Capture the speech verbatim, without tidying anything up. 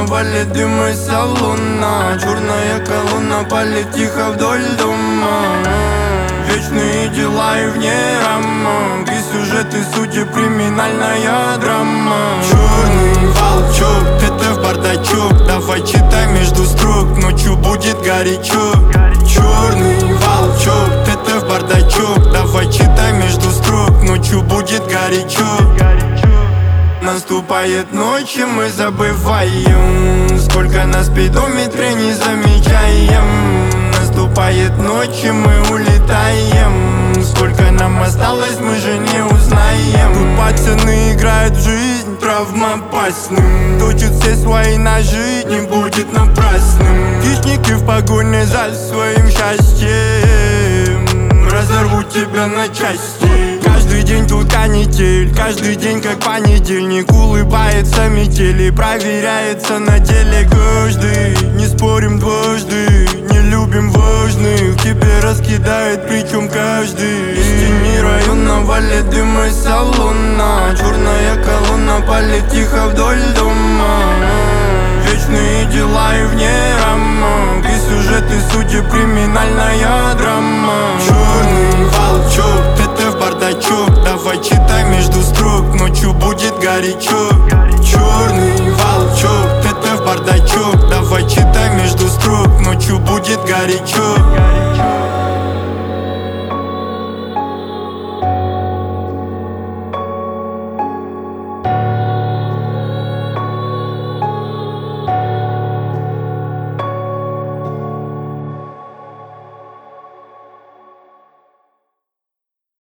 валит дым из салона. Черная колонна палит тихо вдоль дома. Вечные дела и вне рамок, и сюжеты сути криминальная драма. Черный волчок, это в бардачок. Давай читай между строк, ночью будет горячо. Черный волчок, это в бардачок. Давай читай между строк, ночью будет горячо. Наступает ночь, и мы забываем, сколько на спидометре не замечаем. Наступает ночь, и мы улетаем, сколько нам осталось, мы же не узнаем. Тут пацаны играют в жизнь травмоопасным, точат все свои ножи, не будет напрасным. Хищники в погоне за своим счастьем разорвут тебя на части. Каждый день тут канитель, каждый день как понедельник. Улыбается метель и проверяется на деле каждый. Не спорим дважды, не любим важных, тебе раскидает причем каждый. Из тени района валит дым из салона. Черная колонна палит тихо вдоль дома. Вечные дела и вне рамок, и сюжеты сути криминальная драма. Черный волчок, это в бардачок. Давай читай между строк, ночью будет горячо. Черный волчок, это в бардачок. Давай читай между строк, ночью будет горячо.